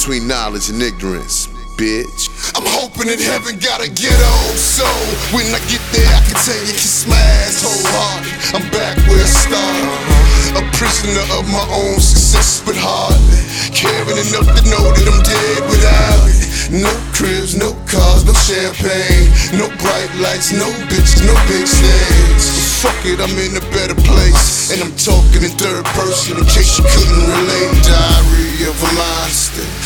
between knowledge and ignorance, bitch. I'm hoping that heaven got a ghetto, so when I get there I can tell you kiss my ass wholehearted. I'm back where I started, a prisoner of my own success, but hardly caring enough to know that I'm dead without it. No cribs, no cars, no champagne, no bright lights, no bitches, no big stage. But fuck it, I'm in a better place, and I'm talking in third person in case you couldn't relate. Diary of a monster.